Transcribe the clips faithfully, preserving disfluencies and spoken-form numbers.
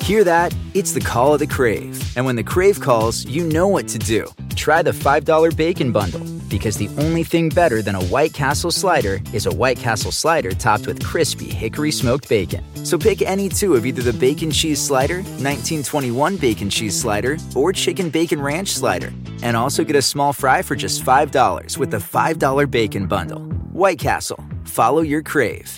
Hear that? It's the call of the Crave. And when the Crave calls, you know what to do. Try the five dollar Bacon Bundle, because the only thing better than a White Castle slider is a White Castle slider topped with crispy hickory smoked bacon. So pick any two of either the Bacon Cheese Slider, nineteen twenty-one Bacon Cheese Slider, or Chicken Bacon Ranch Slider. And also get a small fry for just five dollars with the five dollar Bacon Bundle. White Castle. Follow your Crave.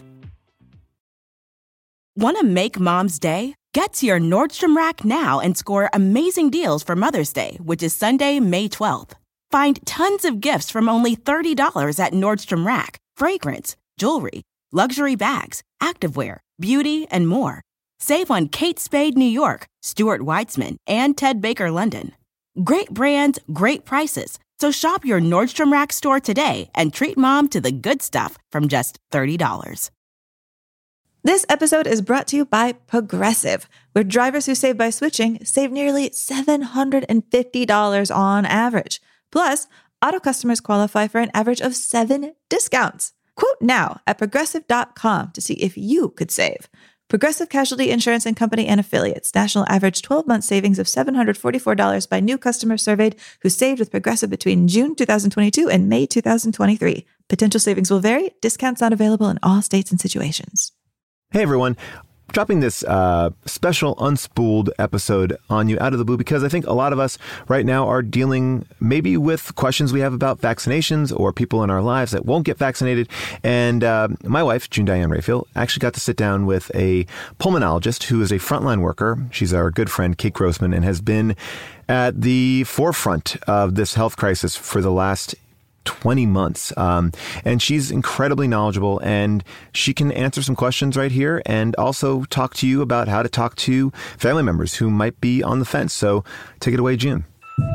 Want to make Mom's day? Get to your Nordstrom Rack now and score amazing deals for Mother's Day, which is Sunday, May twelfth. Find tons of gifts from only thirty dollars at Nordstrom Rack. Fragrance, jewelry, luxury bags, activewear, beauty, and more. Save on Kate Spade New York, Stuart Weitzman, and Ted Baker London. Great brands, great prices. So shop your Nordstrom Rack store today and treat Mom to the good stuff from just thirty dollars. This episode is brought to you by Progressive, where drivers who save by switching save nearly seven hundred fifty dollars on average. Plus, auto customers qualify for an average of seven discounts. Quote now at progressive dot com to see if you could save. Progressive Casualty Insurance and Company and Affiliates. National average twelve-month savings of seven hundred forty-four dollars by new customers surveyed who saved with Progressive between June twenty twenty-two and May twenty twenty-three. Potential savings will vary. Discounts not available in all states and situations. Hey, everyone. Dropping this uh, special unspooled episode on you out of the blue because I think a lot of us right now are dealing maybe with questions we have about vaccinations or people in our lives that won't get vaccinated. And uh, my wife, June Diane Raphael, actually got to sit down with a pulmonologist who is a frontline worker. She's our good friend, Kate Grossman, and has been at the forefront of this health crisis for the last twenty months. Um, and she's incredibly knowledgeable, and she can answer some questions right here and also talk to you about how to talk to family members who might be on the fence. So take it away, June.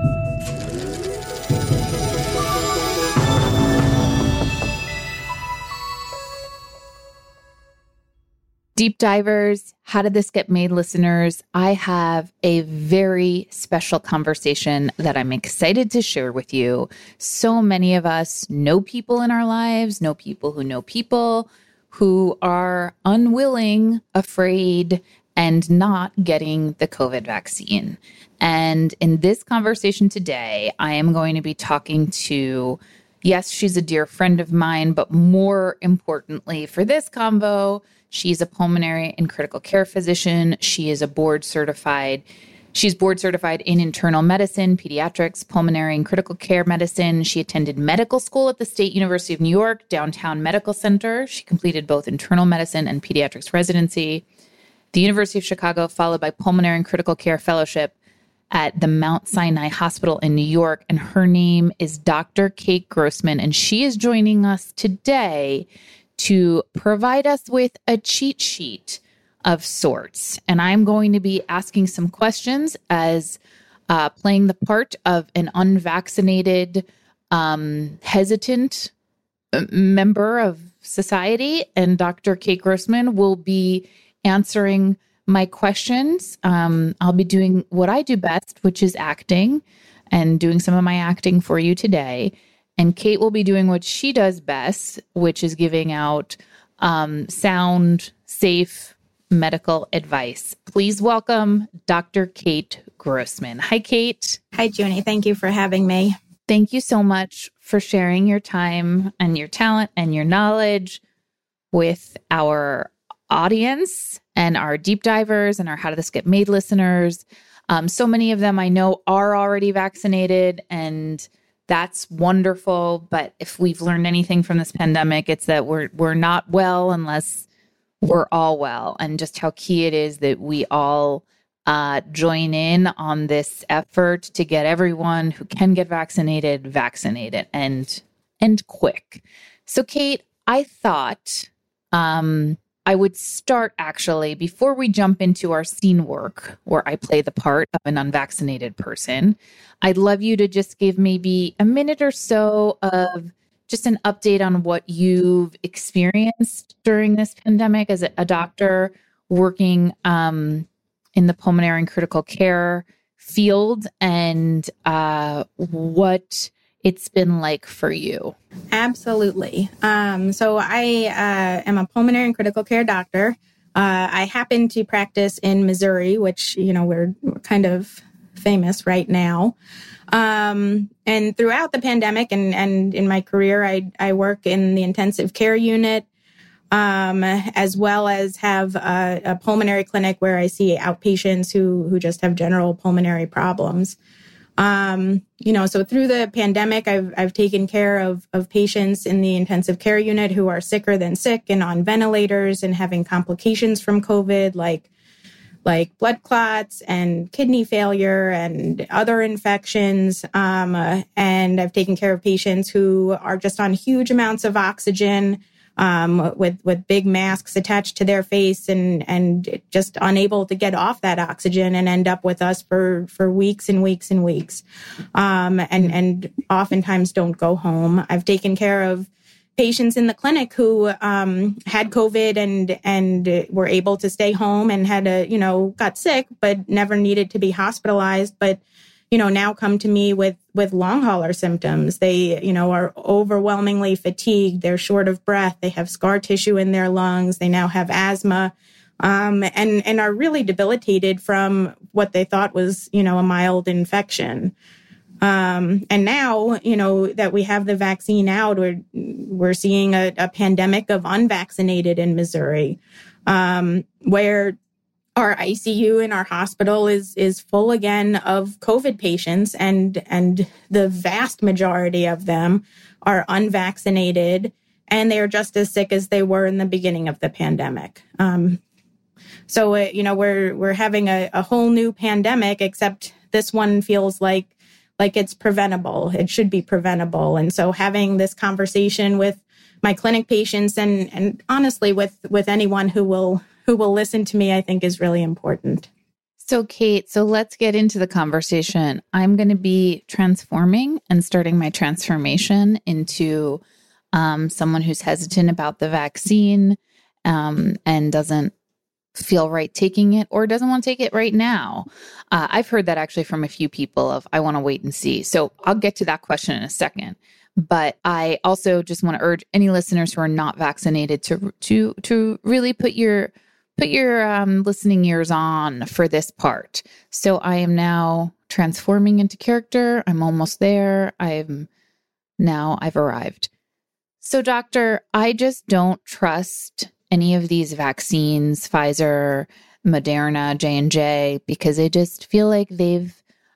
Deep divers, How Did This Get Made listeners, I have a very special conversation that I'm excited to share with you. So many of us know people in our lives, know people who know people who are unwilling, afraid, and not getting the COVID vaccine. And in this conversation today, I am going to be talking to, yes, she's a dear friend of mine, but more importantly for this convo, she's a pulmonary and critical care physician. She is a board certified. She's board certified in internal medicine, pediatrics, pulmonary and critical care medicine. She attended medical school at the State University of New York, Downtown Medical Center. She completed both internal medicine and pediatrics residency. The University of Chicago, followed by pulmonary and critical care fellowship at the Mount Sinai Hospital in New York. And her name is Doctor Kate Grossman. And she is joining us today to provide us with a cheat sheet of sorts. And I'm going to be asking some questions as uh, playing the part of an unvaccinated, um, hesitant member of society. And Doctor Kate Grossman will be answering my questions. Um, I'll be doing what I do best, which is acting, and doing some of my acting for you today. And Kate will be doing what she does best, which is giving out um, sound, safe medical advice. Please welcome Doctor Kate Grossman. Hi, Kate. Hi, Junie. Thank you for having me. Thank you so much for sharing your time and your talent and your knowledge with our audience and our deep divers and our How Did This Get Made listeners. Um, so many of them I know are already vaccinated, and that's wonderful. But if we've learned anything from this pandemic, it's that we're we're not well unless we're all well, and just how key it is that we all uh, join in on this effort to get everyone who can get vaccinated, vaccinated, and and quick. So, Kate, I thought um, I would start actually before we jump into our scene work, where I play the part of an unvaccinated person. I'd love you to just give maybe a minute or so of just an update on what you've experienced during this pandemic as a, a doctor working um, in the pulmonary and critical care field, and uh, what it's been like for you. Absolutely. Um, so I uh, am a pulmonary and critical care doctor Uh, I happen to practice in Missouri, which, you know, we're, we're kind of famous right now. Um, and throughout the pandemic and, and in my career, I, I work in the intensive care unit, um, as well as have a, a pulmonary clinic where I see outpatients who, who just have general pulmonary problems. Um, you know, so through the pandemic, I've, I've taken care of, of patients in the intensive care unit who are sicker than sick and on ventilators and having complications from COVID, like, like blood clots and kidney failure and other infections. Um, uh, and I've taken care of patients who are just on huge amounts of oxygen, um, with, with big masks attached to their face and, and just unable to get off that oxygen and end up with us for, for weeks and weeks and weeks. Um, and, and oftentimes don't go home. I've taken care of patients in the clinic who, um, had COVID and, and were able to stay home and had a, you know, got sick, but never needed to be hospitalized, but you know, now come to me with, with long hauler symptoms. They, you know, are overwhelmingly fatigued. They're short of breath. They have scar tissue in their lungs. They now have asthma, um, and, and are really debilitated from what they thought was, you know, a mild infection. Um, and now, you know, that we have the vaccine out, we're, we're seeing a, a pandemic of unvaccinated in Missouri, um, where our I C U in our hospital is is full again of COVID patients, and and the vast majority of them are unvaccinated, and they are just as sick as they were in the beginning of the pandemic. Um, so uh, you know we're we're having a, a whole new pandemic, except this one feels like like it's preventable. It should be preventable, and so having this conversation with my clinic patients and and honestly with with anyone who will. who will listen to me, I think is really important. So Kate, so let's get into the conversation. I'm going to be transforming and starting my transformation into um, someone who's hesitant about the vaccine um, and doesn't feel right taking it or doesn't want to take it right now. Uh, I've heard that actually from a few people of, I want to wait and see. So I'll get to that question in a second. But I also just want to urge any listeners who are not vaccinated to to to really put your Put your um, listening ears on for this part. So I am now transforming into character. I'm almost there. I'm now I've arrived. So doctor, I just don't trust any of these vaccines, Pfizer, Moderna, J and J, because I just feel like they've,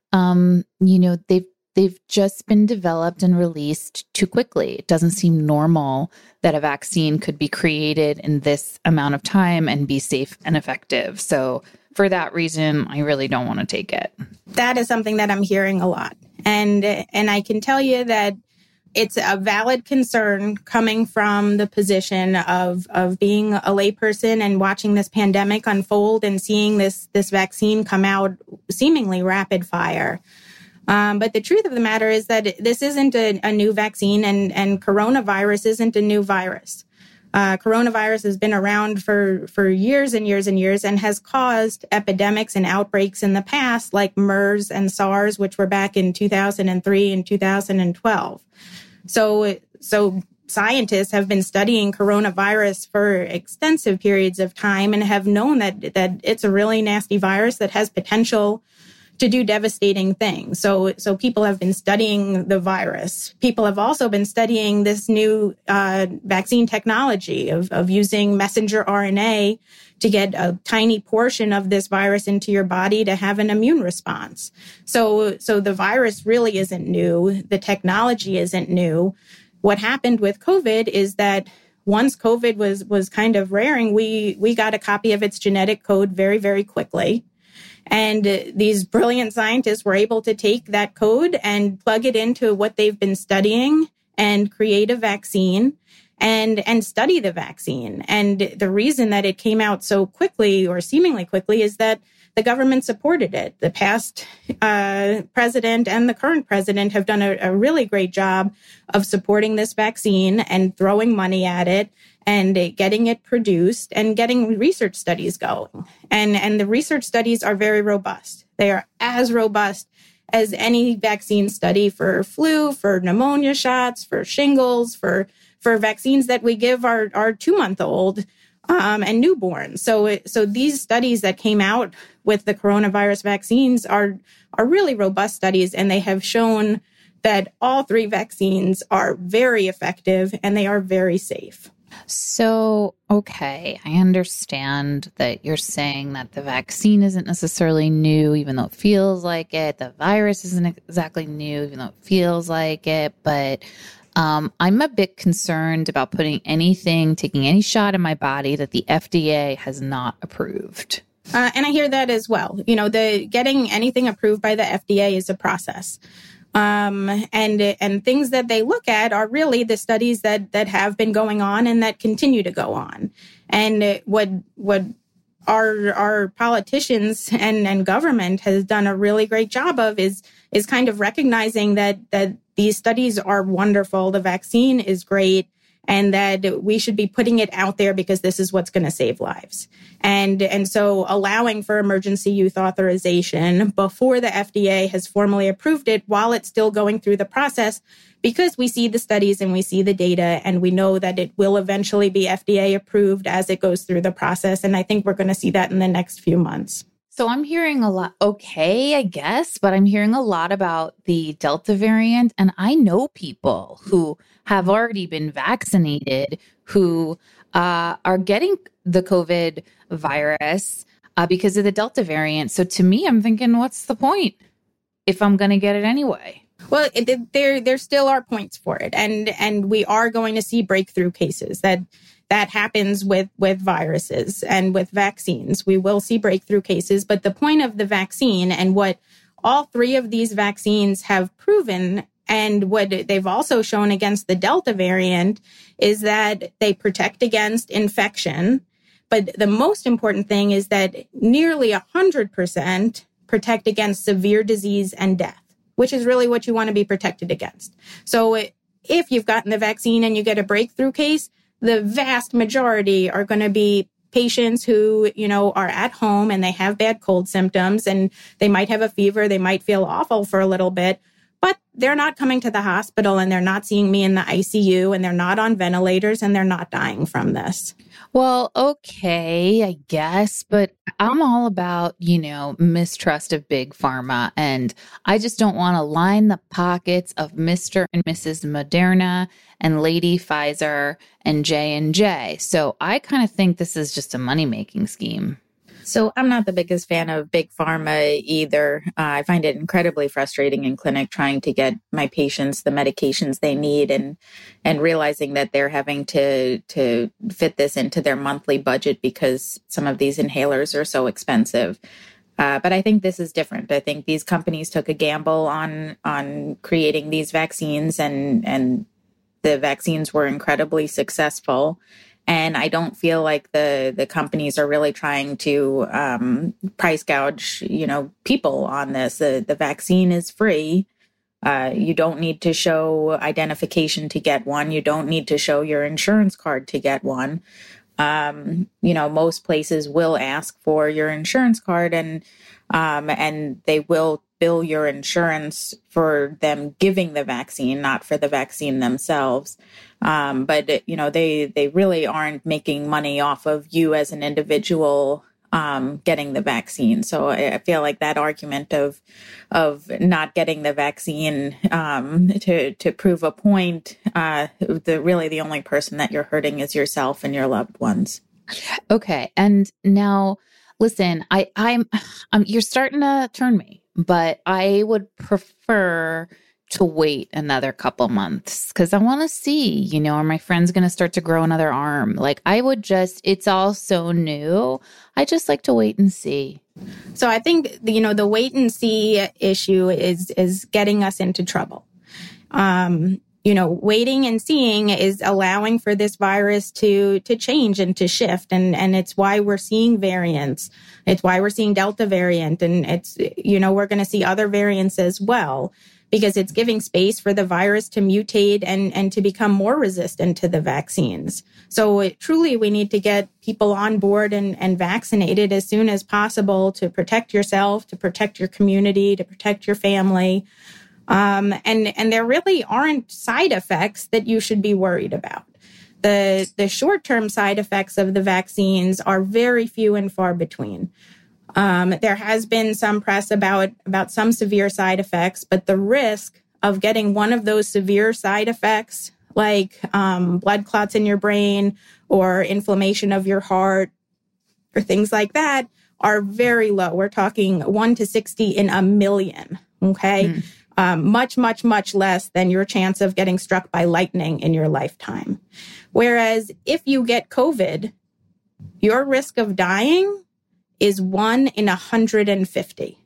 um, you know, they've They've just been developed and released too quickly. It doesn't seem normal that a vaccine could be created in this amount of time and be safe and effective. So for that reason, I really don't want to take it. That is something that I'm hearing a lot. And, and I can tell you that it's a valid concern coming from the position of, of being a layperson and watching this pandemic unfold and seeing this, this vaccine come out seemingly rapid fire. Um, but the truth of the matter is that this isn't a, a new vaccine, and, and coronavirus isn't a new virus. Uh, coronavirus has been around for, for years and years and years and has caused epidemics and outbreaks in the past, like MERS and SARS, which were back in two thousand three and two thousand twelve. So, so scientists have been studying coronavirus for extensive periods of time and have known that, that it's a really nasty virus that has potential to do devastating things. So, so people have been studying the virus. People have also been studying this new uh, vaccine technology of, of using messenger R N A to get a tiny portion of this virus into your body to have an immune response. So, so the virus really isn't new. The technology isn't new. What happened with COVID is that once COVID was was kind of raring, we we got a copy of its genetic code very, very quickly. And these brilliant scientists were able to take that code and plug it into what they've been studying and create a vaccine and, and study the vaccine. And the reason that it came out so quickly or seemingly quickly is that the government supported it. The past uh, president and the current president have done a, a really great job of supporting this vaccine and throwing money at it and getting it produced and getting research studies going. And, and the research studies are very robust. They are as robust as any vaccine study for flu, for pneumonia shots, for shingles, for, for vaccines that we give our, our two-month-old. um, and newborns. So, so these studies that came out with the coronavirus vaccines are, are really robust studies, and they have shown that all three vaccines are very effective and they are very safe. So, okay, I understand that you're saying that the vaccine isn't necessarily new, even though it feels like it. The virus isn't exactly new, even though it feels like it. But um, I'm a bit concerned about putting anything, taking any shot in my body that the F D A has not approved. Uh, and I hear that as well. You know, the getting anything approved by the F D A is a process. Um, and, and things that they look at are really the studies that, that have been going on and that continue to go on. And what, what our, our politicians and, and government has done a really great job of is, is kind of recognizing that, that these studies are wonderful. The vaccine is great. And that we should be putting it out there because this is what's going to save lives. And, and so allowing for emergency use authorization before the F D A has formally approved it while it's still going through the process, because we see the studies and we see the data and we know that it will eventually be F D A approved as it goes through the process. And I think we're going to see that in the next few months. So I'm hearing a lot, okay, I guess, but I'm hearing a lot about the Delta variant. And I know people who have already been vaccinated who uh, are getting the COVID virus uh, because of the Delta variant. So to me, I'm thinking, what's the point if I'm going to get it anyway? Well, it, there there still are points for it. And and we are going to see breakthrough cases. That that happens with, with viruses and with vaccines. We will see breakthrough cases. But the point of the vaccine and what all three of these vaccines have proven, and what they've also shown against the Delta variant, is that they protect against infection. But the most important thing is that nearly one hundred percent protect against severe disease and death, which is really what you want to be protected against. So if you've gotten the vaccine and you get a breakthrough case, the vast majority are going to be patients who, you know, are at home and they have bad cold symptoms and they might have a fever. They might feel awful for a little bit, but they're not coming to the hospital and they're not seeing me in the I C U and they're not on ventilators and they're not dying from this. Well, okay, I guess, but I'm all about, you know, mistrust of big pharma. And I just don't want to line the pockets of Mister and Missus Moderna and Lady Pfizer and J and J. So I kind of think this is just a money-making scheme. So I'm not the biggest fan of big pharma either. Uh, I find it incredibly frustrating in clinic trying to get my patients the medications they need and and realizing that they're having to to fit this into their monthly budget because some of these inhalers are so expensive. Uh, but I think this is different. I think these companies took a gamble on on creating these vaccines, and and the vaccines were incredibly successful. And I don't feel like the, the companies are really trying to um, price gouge, you know, people on this. The, the vaccine is free. Uh, you don't need to show identification to get one. You don't need to show your insurance card to get one. Um, you know, most places will ask for your insurance card, and um, and they will bill your insurance for them giving the vaccine, not for the vaccine themselves. Um, but, you know, they, they really aren't making money off of you as an individual um, getting the vaccine. So I, I feel like that argument of of not getting the vaccine um, to, to prove a point, uh, the really the only person that you're hurting is yourself and your loved ones. Okay. And now, listen, I, I'm, I'm you're starting to turn me. But I would prefer to wait another couple months because I want to see, you know, are my friends going to start to grow another arm? Like I would just, it's all so new. I just like to wait and see. So I think, you know, the wait and see issue is, is getting us into trouble. Um, you know, waiting and seeing is allowing for this virus to, to change and to shift. And, and it's why we're seeing variants. It's why we're seeing Delta variant. And it's, you know, we're going to see other variants as well, because it's giving space for the virus to mutate and, and to become more resistant to the vaccines. So it, truly, we need to get people on board and, and vaccinated as soon as possible to protect yourself, to protect your community, to protect your family. Um, and, and there really aren't side effects that you should be worried about. The, the short-term side effects of the vaccines are very few and far between. Um, there has been some press about, about some severe side effects, but the risk of getting one of those severe side effects, like um, blood clots in your brain or inflammation of your heart or things like that, are very low. We're talking one to sixty in a million, okay? Mm. Um, much, much, much less than your chance of getting struck by lightning in your lifetime. Whereas if you get COVID, your risk of dying is one in one hundred fifty.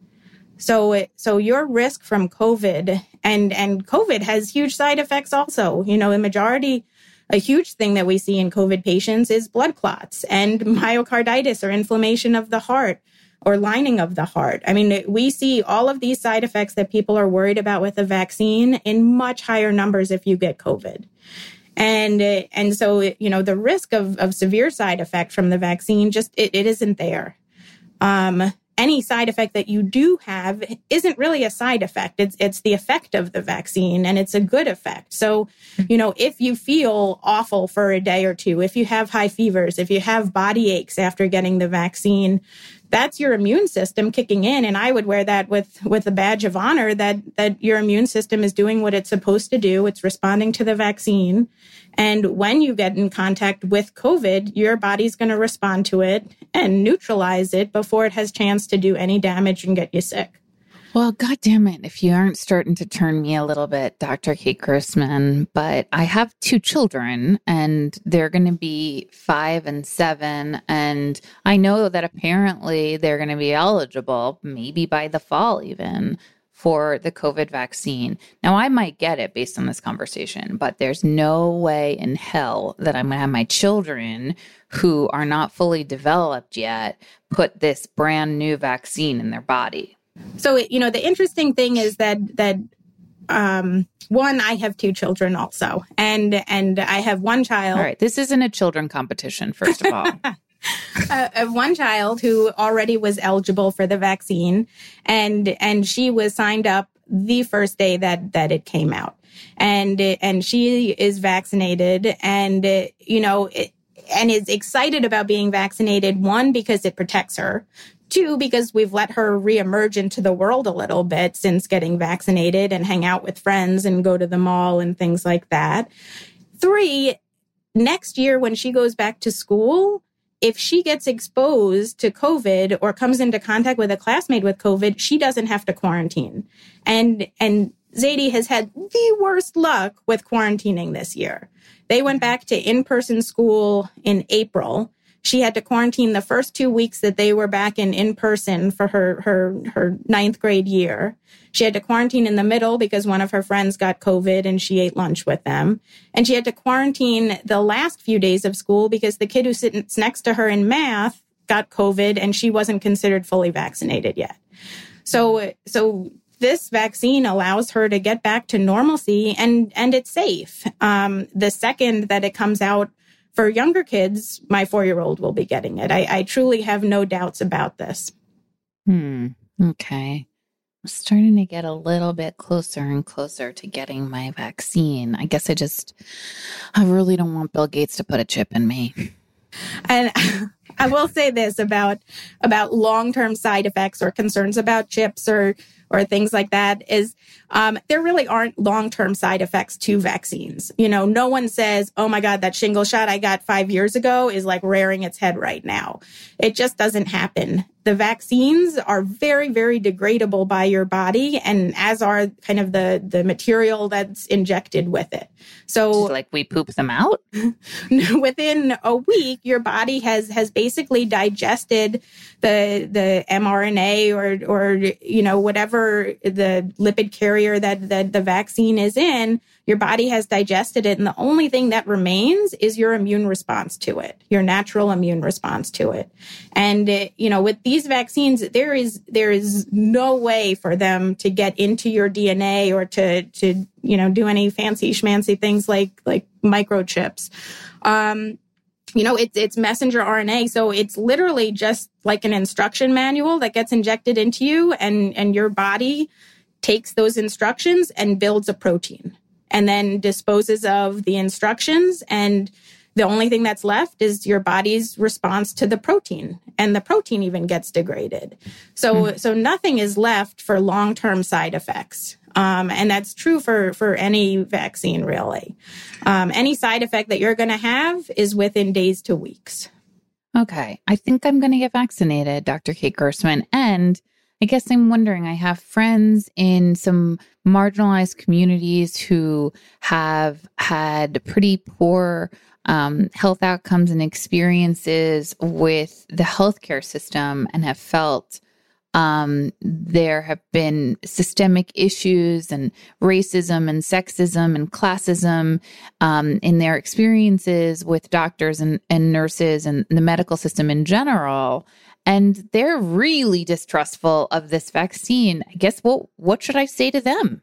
So, so your risk from COVID, and, and COVID has huge side effects also. You know, the majority, a huge thing that we see in COVID patients is blood clots and myocarditis or inflammation of the heart or lining of the heart. I mean, we see all of these side effects that people are worried about with the vaccine in much higher numbers if you get COVID. And, and so, you know, the risk of, of severe side effect from the vaccine, just, it, it isn't there. Um, any side effect that you do have isn't really a side effect. It's, it's the effect of the vaccine, and it's a good effect. So, you know, if you feel awful for a day or two, if you have high fevers, if you have body aches after getting the vaccine, that's your immune system kicking in. And I would wear that with, with a badge of honor that, that your immune system is doing what it's supposed to do. It's responding to the vaccine. And when you get in contact with COVID, your body's going to respond to it and neutralize it before it has chance to do any damage and get you sick. Well, God damn it, if you aren't starting to turn me a little bit, Doctor Kate Grossman, but I have two children and they're going to be five and seven. And I know that apparently they're going to be eligible, maybe by the fall even, for the COVID vaccine. Now, I might get it based on this conversation, but there's no way in hell that I'm going to have my children who are not fully developed yet put this brand new vaccine in their body. So, you know, the interesting thing is that, that, um, one, I have two children also, and, and I have one child. All right. This isn't a children competition, first of all. uh, I have one child who already was eligible for the vaccine, and, and she was signed up the first day that, that it came out, and, and she is vaccinated, and, you know, it, and is excited about being vaccinated. One, because it protects her. Two, because we've let her reemerge into the world a little bit since getting vaccinated and hang out with friends and go to the mall and things like that. Three, next year when she goes back to school, if she gets exposed to COVID or comes into contact with a classmate with COVID, she doesn't have to quarantine. And, and Zadie has had the worst luck with quarantining this year. They went back to in-person school in April. She had to quarantine the first two weeks that they were back in in-person for her, her, her ninth grade year. She had to quarantine in the middle because one of her friends got COVID and she ate lunch with them. And she had to quarantine the last few days of school because the kid who sits next to her in math got COVID and she wasn't considered fully vaccinated yet. So, so this vaccine allows her to get back to normalcy, and, and it's safe. Um, the second that it comes out, for younger kids, my four-year-old will be getting it. I, I truly have no doubts about this. Hmm. Okay. I'm starting to get a little bit closer and closer to getting my vaccine. I guess I just, I really don't want Bill Gates to put a chip in me. And I will say this about, about long-term side effects or concerns about chips or, or things like that is, um, there really aren't long-term side effects to vaccines. You know, no one says, oh my God, that shingle shot I got five years ago is like rearing its head right now. It just doesn't happen. The vaccines are very, very degradable by your body, and as are kind of the, the material that's injected with it. So like we poop them out? Within a week, your body has, has basically digested the, the mRNA or, or, you know, whatever the lipid carrier that, that the vaccine is in. Your body has digested it. And the only thing that remains is your immune response to it, your natural immune response to it. And, it, you know, with these vaccines, there is, there is no way for them to get into your D N A or to, to, you know, do any fancy schmancy things like, like microchips. Um, you know, it's, it's messenger R N A. So it's literally just like an instruction manual that gets injected into you, and, and your body takes those instructions and builds a protein. and then disposes of the instructions. And the only thing that's left is your body's response to the protein, and the protein even gets degraded. So, mm-hmm. so nothing is left for long-term side effects. Um, and that's true for, for any vaccine, really. Um, any side effect that you're going to have is within days to weeks. Okay. I think I'm going to get vaccinated, Doctor Kate Grossman. And I guess I'm wondering, I have friends in some marginalized communities who have had pretty poor um, health outcomes and experiences with the healthcare system and have felt um, there have been systemic issues and racism and sexism and classism um, in their experiences with doctors and, and nurses and the medical system in general. And they're really distrustful of this vaccine. I guess, what what should I say to them?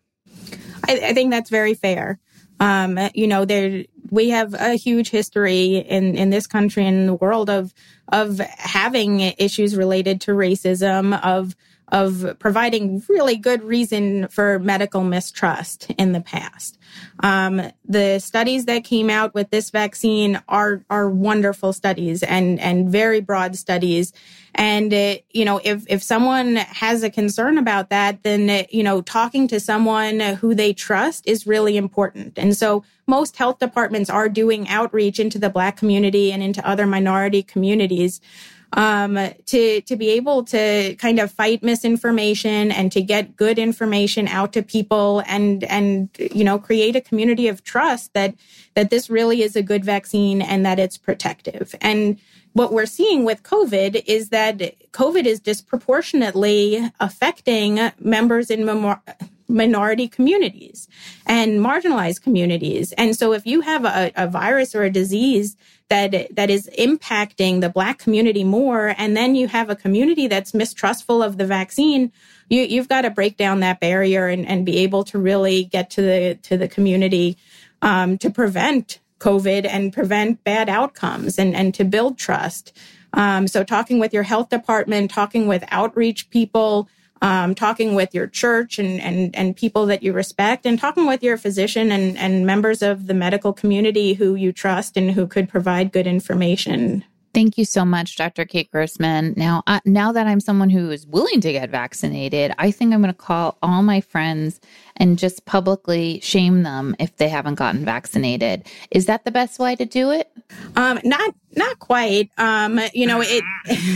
I, I think that's very fair. Um, you know, there we have a huge history in, in this country and in the world of of having issues related to racism, of of providing really good reason for medical mistrust in the past. Um, the studies that came out with this vaccine are are wonderful studies and and very broad studies. And it, you know, if if someone has a concern about that, then it, you know, talking to someone who they trust is really important. And so most health departments are doing outreach into the Black community and into other minority communities um, to to be able to kind of fight misinformation and to get good information out to people and and you know create a community of trust that that this really is a good vaccine and that it's protective. And what we're seeing with COVID is that COVID is disproportionately affecting members in memor- minority communities and marginalized communities. And so if you have a, a virus or a disease that that is impacting the Black community more, and then you have a community that's mistrustful of the vaccine, you, you've got to break down that barrier and, and be able to really get to the to the community um, to prevent COVID and prevent bad outcomes and, and to build trust. Um, so talking with your health department, talking with outreach people, um, talking with your church and, and, and people that you respect, and talking with your physician and, and members of the medical community who you trust and who could provide good information. Thank you so much, Doctor Kate Grossman. Now, uh, now that I'm someone who is willing to get vaccinated, I think I'm going to call all my friends and just publicly shame them if they haven't gotten vaccinated. Is that the best way to do it? Um, not, not quite. Um, you know, it,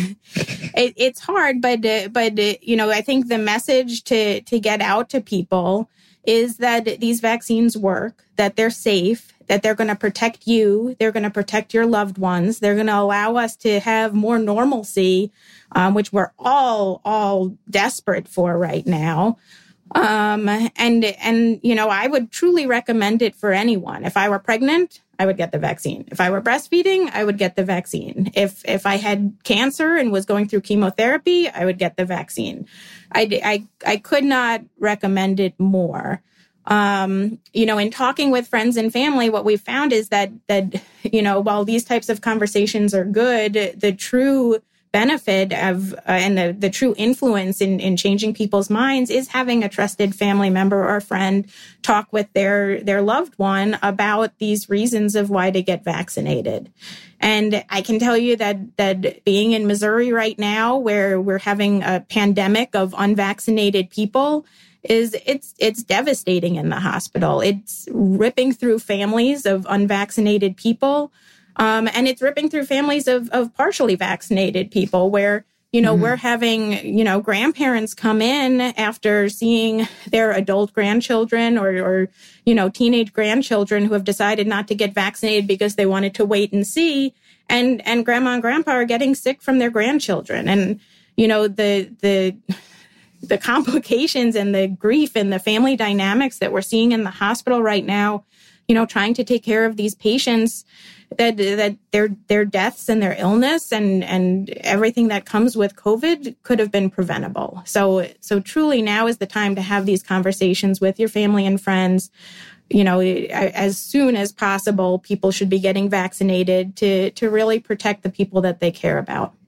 it it's hard, but uh, but uh, you know, I think the message to to get out to people is that these vaccines work, that they're safe, that they're going to protect you, they're going to protect your loved ones, they're going to allow us to have more normalcy, um, which we're all, all desperate for right now. Um, and, and, you know, I would truly recommend it for anyone. If I were pregnant, I would get the vaccine. If I were breastfeeding, I would get the vaccine. If, if I had cancer and was going through chemotherapy, I would get the vaccine. I, I, I could not recommend it more. Um, you know, in talking with friends and family, what we found is that, that, you know, while these types of conversations are good, the true benefit of, uh, and the, the true influence in, in changing people's minds is having a trusted family member or friend talk with their, their loved one about these reasons of why to get vaccinated. And I can tell you that, that being in Missouri right now, where we're having a pandemic of unvaccinated people, is it's it's devastating in the hospital. It's ripping through families of unvaccinated people, um, and it's ripping through families of of partially vaccinated people where, you know, mm-hmm. we're having, you know, grandparents come in after seeing their adult grandchildren or, or, you know, teenage grandchildren who have decided not to get vaccinated because they wanted to wait and see. And, and grandma and grandpa are getting sick from their grandchildren. And, you know, the, the, the complications and the grief and the family dynamics that we're seeing in the hospital right now, you know, trying to take care of these patients, that that their their deaths and their illness and and everything that comes with COVID could have been preventable. So so truly now is the time to have these conversations with your family and friends. You know, as soon as possible, people should be getting vaccinated to to really protect the people that they care about.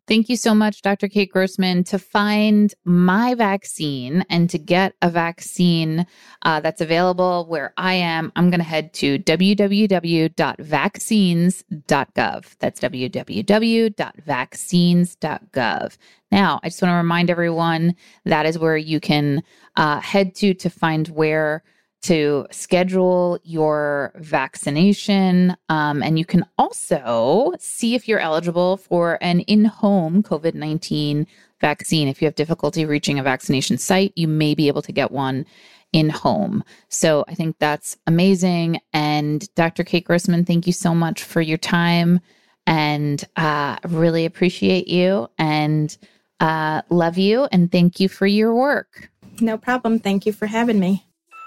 Thank you so much, Doctor Kate Grossman. To find my vaccine and to get a vaccine uh, that's available where I am, I'm going to head to w w w dot vaccines dot gov. That's w w w dot vaccines dot gov. Now, I just want to remind everyone that is where you can uh, head to to find where to schedule your vaccination. Um, and you can also see if you're eligible for an in-home COVID nineteen vaccine. If you have difficulty reaching a vaccination site, you may be able to get one in home. So I think that's amazing. And Doctor Kate Grossman, thank you so much for your time, and uh, really appreciate you and uh, love you. And thank you for your work. No problem. Thank you for having me.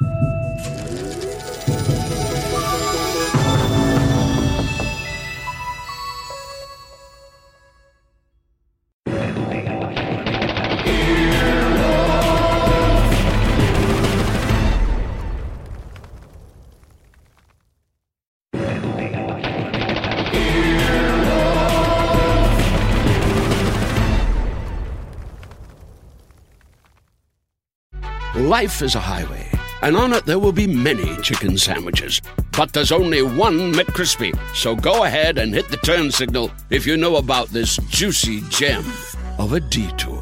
Life is a highway, and on it there will be many chicken sandwiches. But there's only one McCrispy. So go ahead and hit the turn signal if you know about this juicy gem of a detour.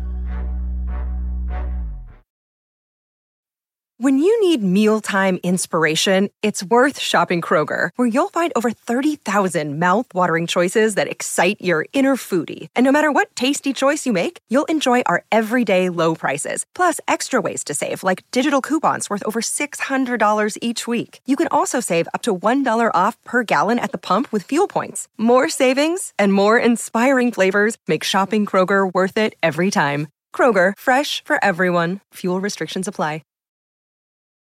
When you need mealtime inspiration, it's worth shopping Kroger, where you'll find over thirty thousand mouth-watering choices that excite your inner foodie. And no matter what tasty choice you make, you'll enjoy our everyday low prices, plus extra ways to save, like digital coupons worth over six hundred dollars each week. You can also save up to one dollar off per gallon at the pump with fuel points. More savings and more inspiring flavors make shopping Kroger worth it every time. Kroger, fresh for everyone. Fuel restrictions apply.